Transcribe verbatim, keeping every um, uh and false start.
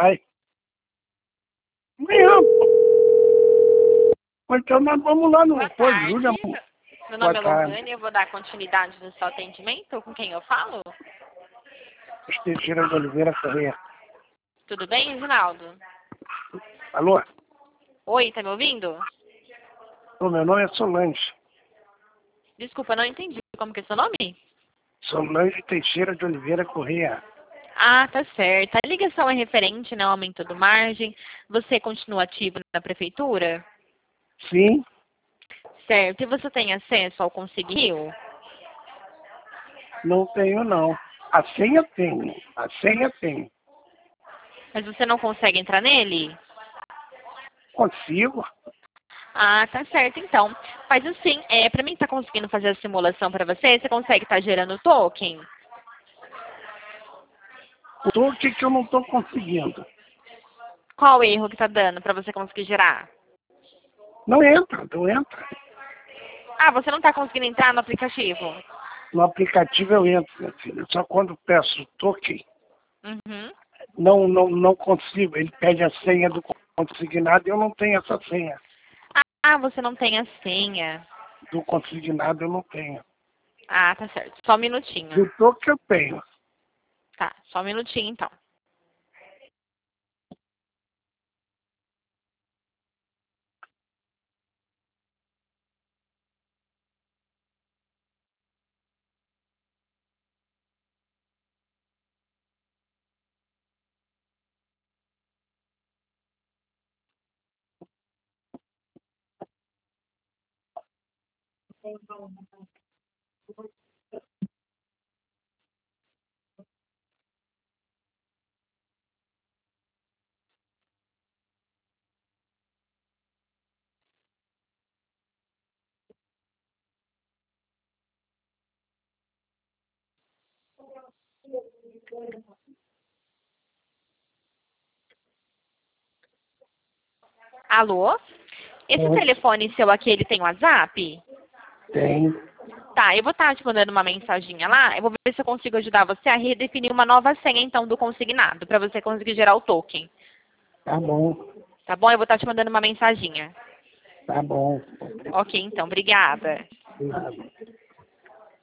Vai. Amanhã, pô. Então nós vamos lá no Boa Pô, tarde. Júlia. Meu Boa nome é tarde. Lohane, eu vou dar continuidade no seu atendimento. Com quem eu falo? Teixeira de Oliveira Corrêa. Tudo bem, Reginaldo? Alô? Oi, tá me ouvindo? O meu nome é Solange. Desculpa, não entendi. Como que é seu nome? Solange Teixeira de Oliveira Corrêa. Ah, tá certo. A ligação é referente né, ao aumento do margem. Você continua ativo na prefeitura? Sim, Certo. E você tem acesso ao Consigo Rio? não tenho não. A senha tenho. A senha tenho. Mas você não consegue entrar nele? Consigo. Ah, tá certo, então. Faz assim, é, pra mim tá conseguindo fazer a simulação pra você, você consegue estar gerando token? O toque que eu não estou conseguindo. Qual o erro que tá dando pra você conseguir gerar? Não entra, não entra. Ah, você não tá conseguindo entrar no aplicativo? No aplicativo eu entro, minha filha. Só quando peço toque, Uhum. não, não, não consigo. Ele pede a senha do consignado e eu não tenho essa senha. Ah, você não tem a senha. Do consignado eu não tenho. Ah, tá certo. Só um minutinho. Do toque eu tenho. Tá, só um minutinho então. Alô? Esse Oi. telefone seu aqui, ele tem WhatsApp? Tem. Tá, eu vou estar te mandando uma mensaginha lá. Eu vou ver se eu consigo ajudar você a redefinir uma nova senha, então, do consignado, pra você conseguir gerar o token. Tá bom. Tá bom? Eu vou estar te mandando uma mensaginha. Tá bom. Ok, então. Obrigada. Obrigado.